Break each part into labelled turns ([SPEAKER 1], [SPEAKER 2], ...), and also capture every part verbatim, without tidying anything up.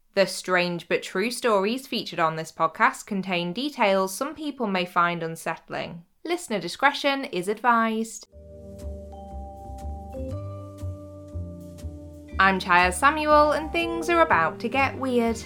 [SPEAKER 1] The strange but true stories featured on this podcast contain details some people may find unsettling. Listener discretion is advised. I'm Chaya Samuel, and things are about to get weird.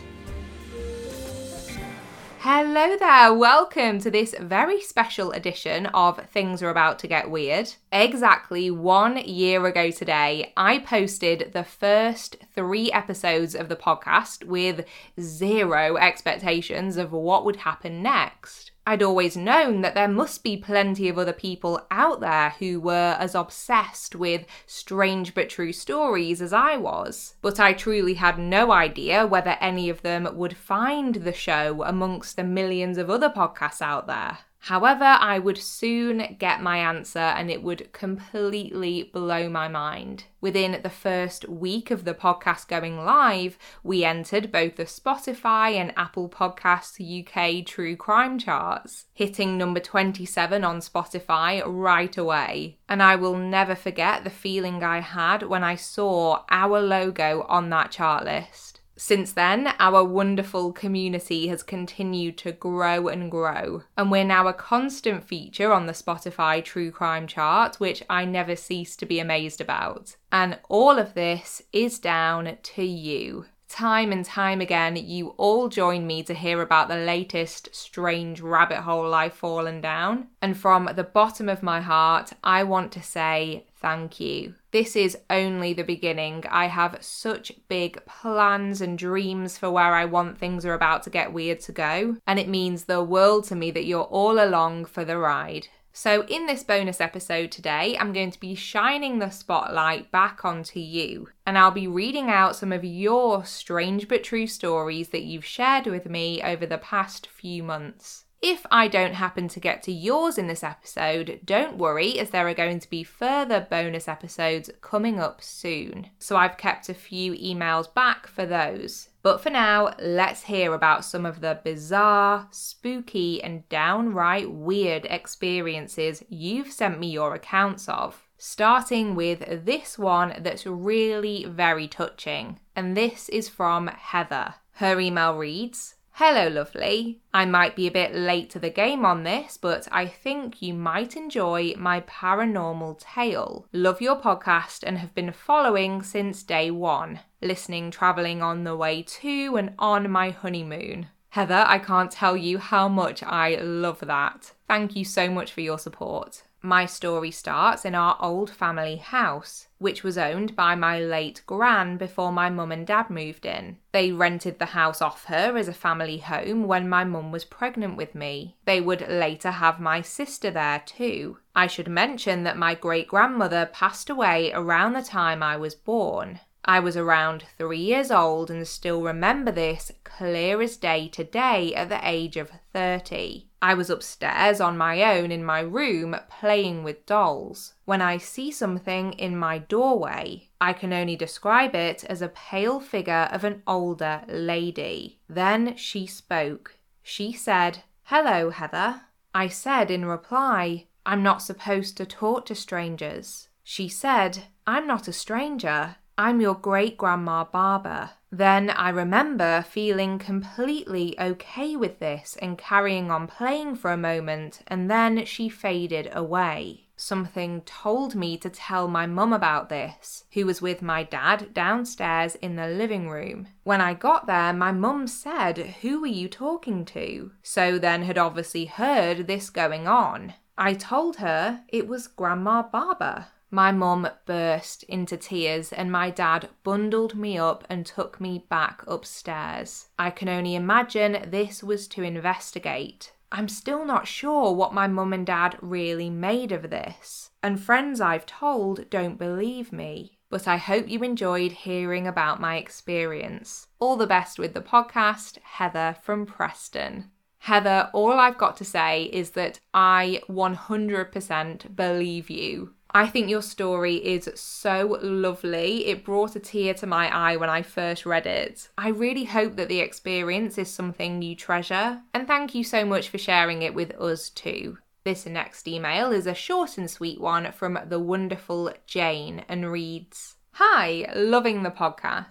[SPEAKER 1] Hello there, welcome to this very special edition of Things Are About to Get Weird. Exactly one year ago today, I posted the first three episodes of the podcast with zero expectations of what would happen next. I'd always known that there must be plenty of other people out there who were as obsessed with strange but true stories as I was, but I truly had no idea whether any of them would find the show amongst the millions of other podcasts out there. However, I would soon get my answer and it would completely blow my mind. Within the first week of the podcast going live, we entered both the Spotify and Apple Podcasts U K True Crime charts, hitting number twenty-seven on Spotify right away. And I will never forget the feeling I had when I saw our logo on that chart list. Since then, our wonderful community has continued to grow and grow, and we're now a constant feature on the Spotify True Crime chart, which I never cease to be amazed about. And all of this is down to you. Time and time again, you all join me to hear about the latest strange rabbit hole I've fallen down. And from the bottom of my heart, I want to say thank you. This is only the beginning. I have such big plans and dreams for where I want Things Are About to Get Weird to go. And it means the world to me that you're all along for the ride. So in this bonus episode today, I'm going to be shining the spotlight back onto you, and I'll be reading out some of your strange but true stories that you've shared with me over the past few months. If I don't happen to get to yours in this episode, don't worry, as there are going to be further bonus episodes coming up soon. So I've kept a few emails back for those. But for now, let's hear about some of the bizarre, spooky, and downright weird experiences you've sent me your accounts of. Starting with this one that's really very touching. And this is from Heather. Her email reads, "Hello, lovely. I might be a bit late to the game on this, but I think you might enjoy my paranormal tale. Love your podcast and have been following since day one, listening travelling on the way to and on my honeymoon." Heather, I can't tell you how much I love that. Thank you so much for your support. My story starts in our old family house, which was owned by my late gran before my mum and dad moved in. They rented the house off her as a family home when my mum was pregnant with me. They would later have my sister there too. I should mention that my great-grandmother passed away around the time I was born. I was around three years old and still remember this clear as day today at the age of thirty. I was upstairs on my own in my room playing with dolls when I see something in my doorway. I can only describe it as a pale figure of an older lady. Then she spoke. She said, "Hello, Heather." I said in reply, "I'm not supposed to talk to strangers." She said, "I'm not a stranger. I'm your great-grandma Barbara." Then I remember feeling completely okay with this and carrying on playing for a moment, and then she faded away. Something told me to tell my mum about this, who was with my dad downstairs in the living room. When I got there, my mum said, "Who were you talking to?" So then had obviously heard this going on. I told her it was Grandma Barbara. My mum burst into tears and my dad bundled me up and took me back upstairs. I can only imagine this was to investigate. I'm still not sure what my mum and dad really made of this, and friends I've told don't believe me. But I hope you enjoyed hearing about my experience. All the best with the podcast, Heather from Preston. Heather, all I've got to say is that I one hundred percent believe you. I think your story is so lovely. It brought a tear to my eye when I first read it. I really hope that the experience is something you treasure, and thank you so much for sharing it with us too. This next email is a short and sweet one from the wonderful Jane and reads, "Hi, loving the podcast.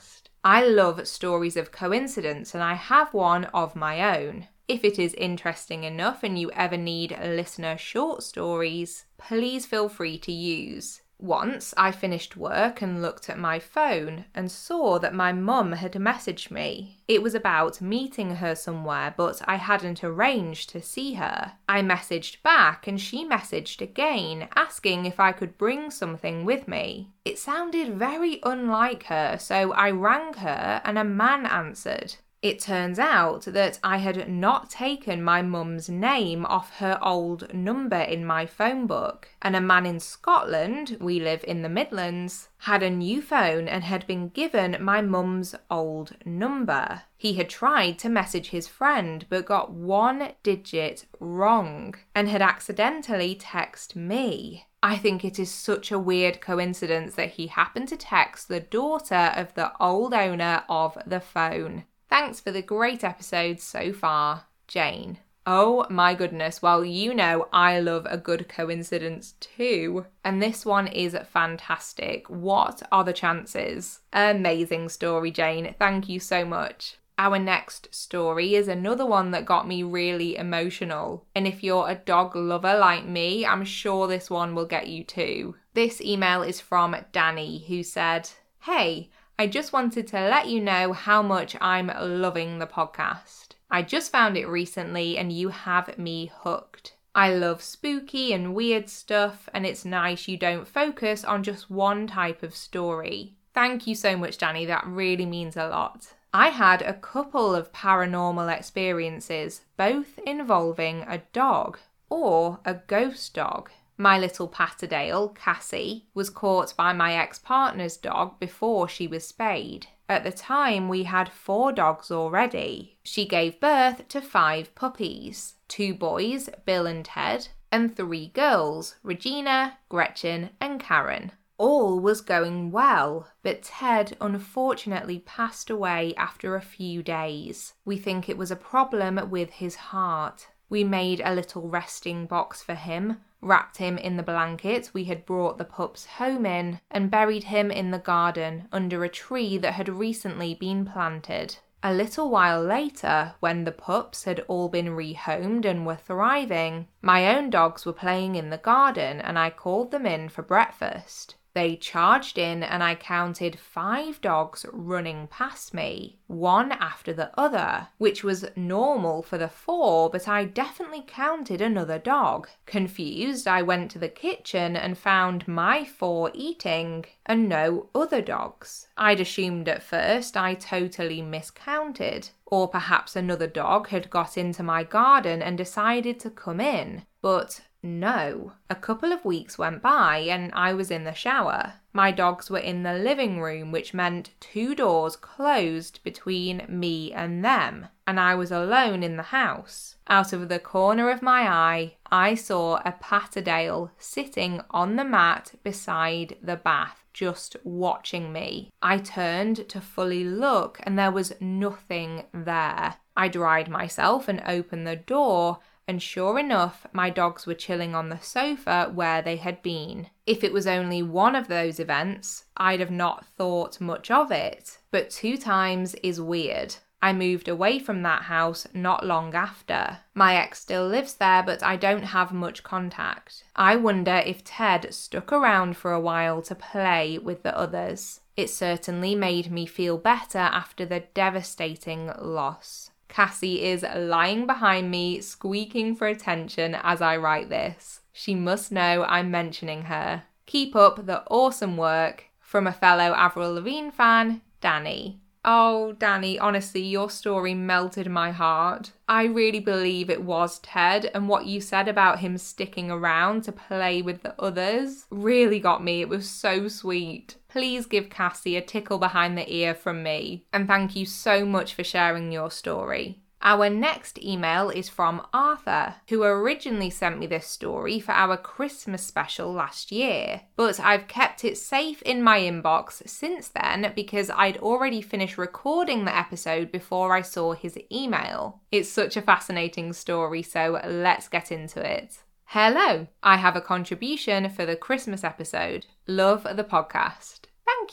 [SPEAKER 1] I love stories of coincidence and I have one of my own. If it is interesting enough and you ever need listener short stories, please feel free to use. Once I finished work and looked at my phone and saw that my mum had messaged me. It was about meeting her somewhere, but I hadn't arranged to see her. I messaged back and she messaged again, asking if I could bring something with me. It sounded very unlike her, so I rang her and a man answered. It turns out that I had not taken my mum's name off her old number in my phone book, and a man in Scotland, we live in the Midlands, had a new phone and had been given my mum's old number. He had tried to message his friend but got one digit wrong and had accidentally texted me. I think it is such a weird coincidence that he happened to text the daughter of the old owner of the phone. Thanks for the great episodes so far, Jane. Oh my goodness, well, you know I love a good coincidence too. And this one is fantastic. What are the chances? Amazing story, Jane. Thank you so much. Our next story is another one that got me really emotional. And if you're a dog lover like me, I'm sure this one will get you too. This email is from Danny, who said, "Hey, I just wanted to let you know how much I'm loving the podcast. I just found it recently and you have me hooked. I love spooky and weird stuff and it's nice you don't focus on just one type of story." Thank you so much, Danny. That really means a lot. I had a couple of paranormal experiences, both involving a dog or a ghost dog. My little Patterdale, Cassie, was caught by my ex-partner's dog before she was spayed. At the time, we had four dogs already. She gave birth to five puppies, two boys, Bill and Ted, and three girls, Regina, Gretchen, and Karen. All was going well, but Ted unfortunately passed away after a few days. We think it was a problem with his heart. We made a little resting box for him, wrapped him in the blanket we had brought the pups home in, and buried him in the garden under a tree that had recently been planted. A little while later, when the pups had all been rehomed and were thriving, my own dogs were playing in the garden and I called them in for breakfast. They charged in and I counted five dogs running past me, one after the other, which was normal for the four, but I definitely counted another dog. Confused, I went to the kitchen and found my four eating and no other dogs. I'd assumed at first I totally miscounted, or perhaps another dog had got into my garden and decided to come in, but no. A couple of weeks went by and I was in the shower. My dogs were in the living room, which meant two doors closed between me and them, and I was alone in the house. Out of the corner of my eye, I saw a Patterdale sitting on the mat beside the bath, just watching me. I turned to fully look and there was nothing there. I dried myself and opened the door, and sure enough, my dogs were chilling on the sofa where they had been. If it was only one of those events, I'd have not thought much of it, but two times is weird. I moved away from that house not long after. My ex still lives there, but I don't have much contact. I wonder if Ted stuck around for a while to play with the others. It certainly made me feel better after the devastating loss. Cassie is lying behind me, squeaking for attention as I write this. She must know I'm mentioning her. Keep up the awesome work. From a fellow Avril Lavigne fan, Danny. Oh, Danny, honestly, your story melted my heart. I really believe it was Ted, and what you said about him sticking around to play with the others really got me. It was so sweet. Please give Cassie a tickle behind the ear from me, and thank you so much for sharing your story. Our next email is from Arthur, who originally sent me this story for our Christmas special last year, but I've kept it safe in my inbox since then because I'd already finished recording the episode before I saw his email. It's such a fascinating story, so let's get into it. Hello, I have a contribution for the Christmas episode. Love the podcast. Thank you.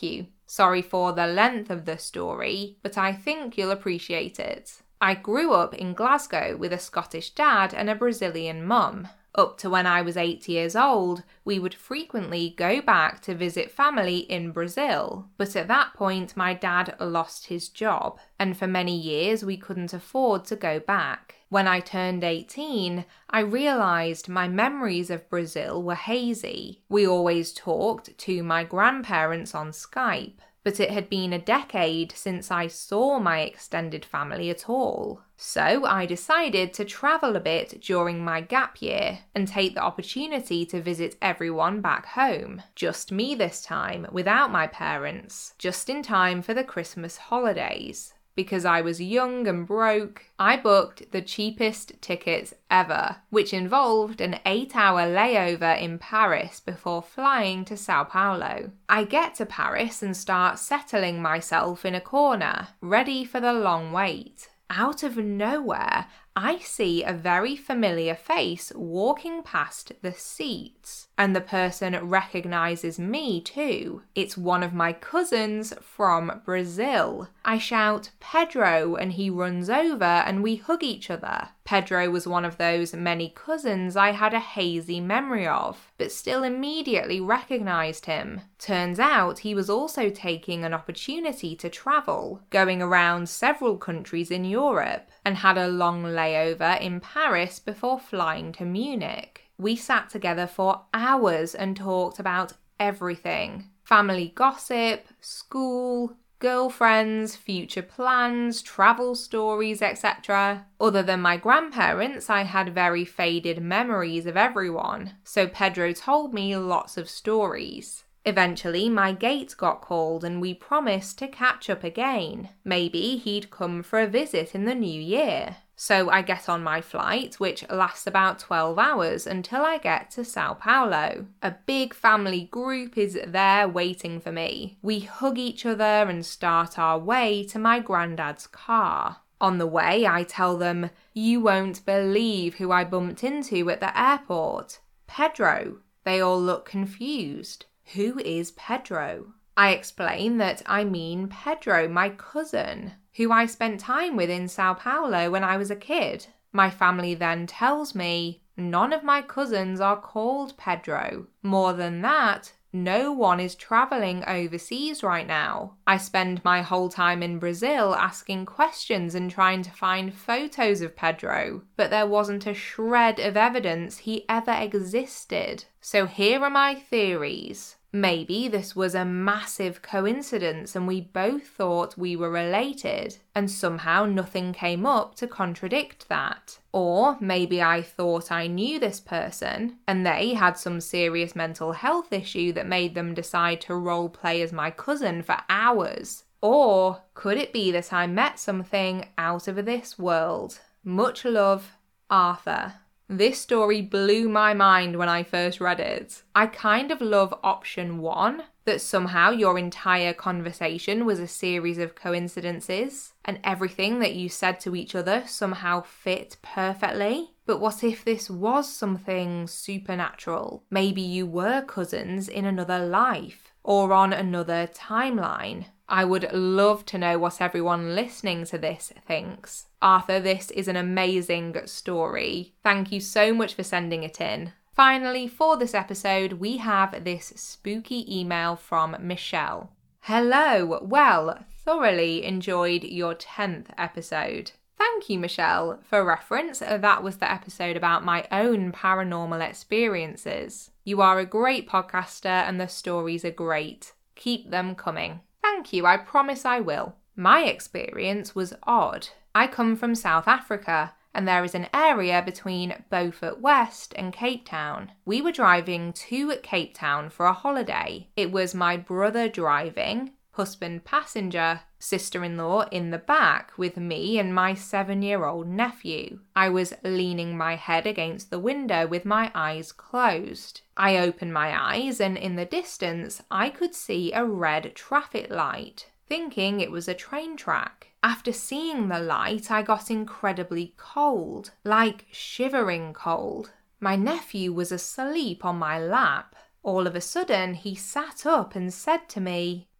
[SPEAKER 1] Sorry for the length of the story, but I think you'll appreciate it. I grew up in Glasgow with a Scottish dad and a Brazilian mum. Up to when I was eight years old, we would frequently go back to visit family in Brazil, but at that point my dad lost his job, and for many years we couldn't afford to go back. When I turned eighteen, I realised my memories of Brazil were hazy. We always talked to my grandparents on Skype, but it had been a decade since I saw my extended family at all. So I decided to travel a bit during my gap year and take the opportunity to visit everyone back home. Just me this time, without my parents, just in time for the Christmas holidays. Because I was young and broke, I booked the cheapest tickets ever, which involved an eight-hour layover in Paris before flying to Sao Paulo. I get to Paris and start settling myself in a corner, ready for the long wait. Out of nowhere, I see a very familiar face walking past the seats, and the person recognizes me too. It's one of my cousins from Brazil. I shout, "Pedro," and he runs over and we hug each other. Pedro was one of those many cousins I had a hazy memory of, but still immediately recognized him. Turns out he was also taking an opportunity to travel, going around several countries in Europe, and had a long layover in Paris before flying to Munich. We sat together for hours and talked about everything. Family gossip, school, girlfriends, future plans, travel stories, et cetera. Other than my grandparents, I had very faded memories of everyone, so Pedro told me lots of stories. Eventually, my gate got called and we promised to catch up again. Maybe he'd come for a visit in the new year. So I get on my flight, which lasts about twelve hours until I get to Sao Paulo. A big family group is there waiting for me. We hug each other and start our way to my granddad's car. On the way, I tell them, "You won't believe who I bumped into at the airport. Pedro." They all look confused. Who is Pedro? I explain that I mean Pedro, my cousin, who I spent time with in Sao Paulo when I was a kid. My family then tells me none of my cousins are called Pedro. More than that, no one is travelling overseas right now. I spend my whole time in Brazil asking questions and trying to find photos of Pedro, but there wasn't a shred of evidence he ever existed. So here are my theories. Maybe this was a massive coincidence and we both thought we were related, and somehow nothing came up to contradict that. Or maybe I thought I knew this person, and they had some serious mental health issue that made them decide to role play as my cousin for hours. Or could it be that I met something out of this world? Much love, Arthur. This story blew my mind when I first read it. I kind of love option one, that somehow your entire conversation was a series of coincidences, and everything that you said to each other somehow fit perfectly. But what if this was something supernatural? Maybe you were cousins in another life, or on another timeline. I would love to know what everyone listening to this thinks. Arthur, this is an amazing story. Thank you so much for sending it in. Finally, for this episode, we have this spooky email from Michelle. Hello, well, thoroughly enjoyed your tenth episode. Thank you, Michelle. For reference, that was the episode about my own paranormal experiences. You are a great podcaster and the stories are great. Keep them coming. Thank you, I promise I will. My experience was odd. I come from South Africa, and there is an area between Beaufort West and Cape Town. We were driving to Cape Town for a holiday. It was my brother driving, husband passenger, sister-in-law in the back with me and my seven-year-old nephew. I was leaning my head against the window with my eyes closed. I opened my eyes and in the distance I could see a red traffic light, thinking it was a train track. After seeing the light, I got incredibly cold, like shivering cold. My nephew was asleep on my lap. All of a sudden, he sat up and said to me,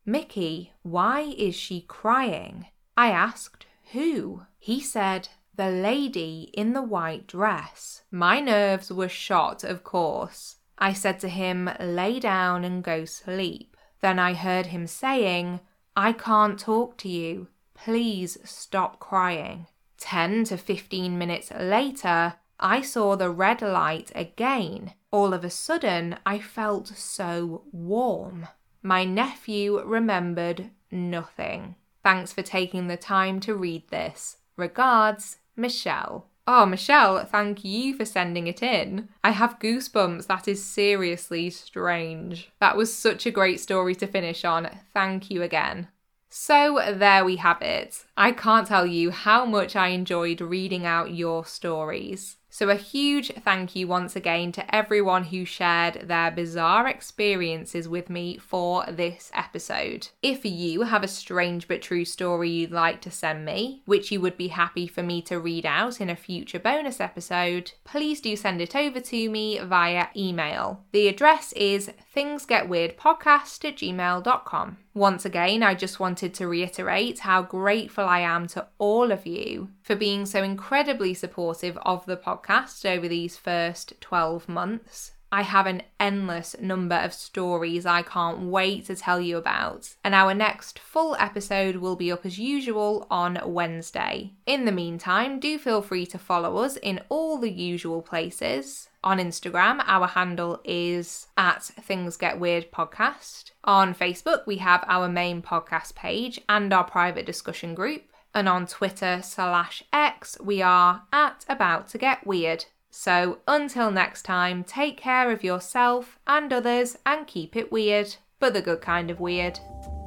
[SPEAKER 1] "Mickey, why is she crying?" I asked, "Who?" He said, "The lady in the white dress." My nerves were shot, of course. I said to him, "Lay down and go sleep." Then I heard him saying, "I can't talk to you. Please stop crying." Ten to fifteen minutes later, I saw the red light again. All of a sudden, I felt so warm. My nephew remembered nothing. Thanks for taking the time to read this. Regards, Michelle. Oh, Michelle, thank you for sending it in. I have goosebumps. That is seriously strange. That was such a great story to finish on. Thank you again. So there we have it. I can't tell you how much I enjoyed reading out your stories. So a huge thank you once again to everyone who shared their bizarre experiences with me for this episode. If you have a strange but true story you'd like to send me, which you would be happy for me to read out in a future bonus episode, please do send it over to me via email. The address is thingsgetweirdpodcast at gmail dot com. Once again, I just wanted to reiterate how grateful I am to all of you for being so incredibly supportive of the podcast over these first twelve months. I have an endless number of stories I can't wait to tell you about, and our next full episode will be up as usual on Wednesday. In the meantime, do feel free to follow us in all the usual places. On Instagram, our handle is at Things Get Weird Podcast. On Facebook, we have our main podcast page and our private discussion group. And on Twitter slash X, we are at About to Get Weird. So until next time, take care of yourself and others and keep it weird, but the good kind of weird.